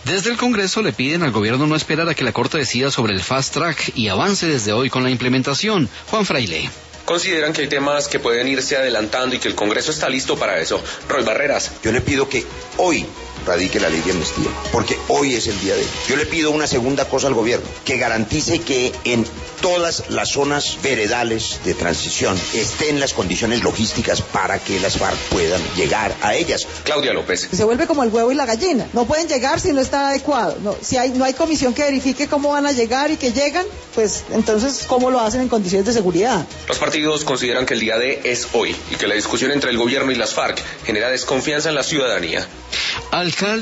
Desde el Congreso le piden al gobierno no esperar a que la Corte decida sobre el fast track y avance desde hoy con la implementación. Juan Fraile. Consideran que hay temas que pueden irse adelantando y que el Congreso está listo para eso. Roy Barreras. Yo le pido que hoy radique la ley de amnistía, porque hoy es el día de él. Yo le pido una segunda cosa al gobierno, que garantice que en todas las zonas veredales de transición estén las condiciones logísticas para que las FARC puedan llegar a ellas. Claudia López. Se vuelve como el huevo y la gallina. No pueden llegar si no está adecuado. No, si no hay comisión que verifique cómo van a llegar y que llegan, pues entonces ¿cómo lo hacen en condiciones de seguridad? Los partidos consideran que el día D es hoy y que la discusión entre el gobierno y las FARC genera desconfianza en la ciudadanía. Alcalde